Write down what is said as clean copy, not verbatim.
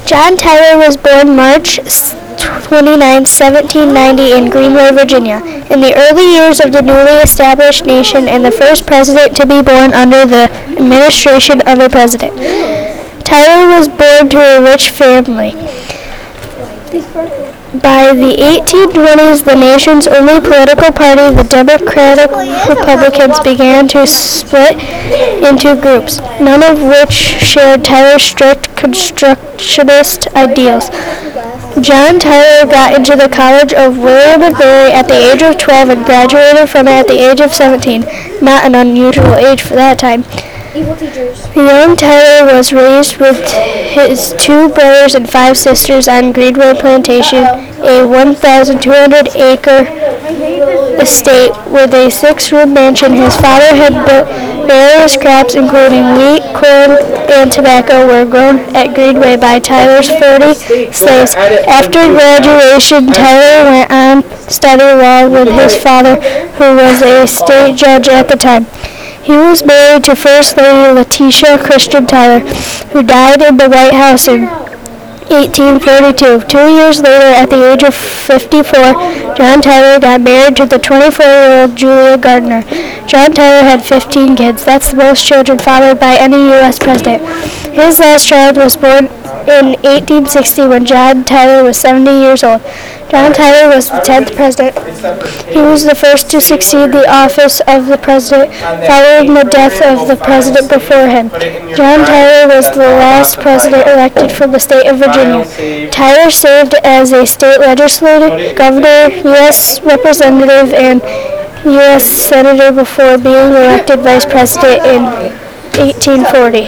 John Tyler was born March 29, 1790 in Greenway, Virginia, in the early years of the newly established nation and the first president to be born under the administration of a president. Tyler was born to a rich family. By the 1820s, the nation's only political party, the Democratic Republicans, began to split into groups, none of which shared Tyler's strict constructionist ideals. John Tyler got into the College of William and Mary at the age of 12 and graduated from it at the age of 17, not an unusual age for that time. The young Tyler was raised with his 2 brothers and 5 sisters on Greenway Plantation, a 1,200-acre estate with a 6-room mansion. His father had built various crops, including wheat, corn, and tobacco, were grown at Greenway by Tyler's 40 slaves. After graduation, Tyler went on to study law with his father, who was a state judge at the time. He was married to First Lady Letitia Christian Tyler, who died in the White House in 1842. 2 years later, at the age of 54, John Tyler got married to the 24-year-old Julia Gardner. John Tyler had 15 kids. That's the most children fathered by any U.S. president. His last child was born in 1860 when John Tyler was 70 years old. John Tyler was the 10th president. He was the first to succeed the office of the president following the death of the president before him. John Tyler was the last president elected from the state of Virginia. Tyler served as a state legislator, governor, U.S. representative, and U.S. senator before being elected vice president in 1840.